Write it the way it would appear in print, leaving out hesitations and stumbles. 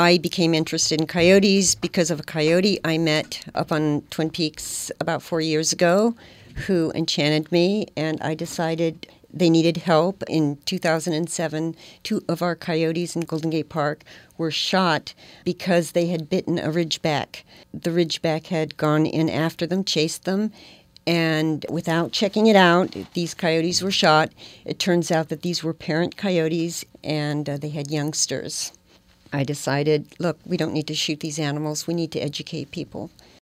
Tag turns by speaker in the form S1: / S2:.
S1: I became interested in coyotes because of a coyote I met up on Twin Peaks about 4 years ago who enchanted me, and I decided they needed help. In 2007, 2 of our coyotes in Golden Gate Park were shot because they had bitten a ridgeback. The ridgeback had gone in after them, chased them, and without checking it out, these coyotes were shot. It turns out that these were parent coyotes, and they had youngsters. I decided, look, we don't need to shoot these animals. We need to educate people.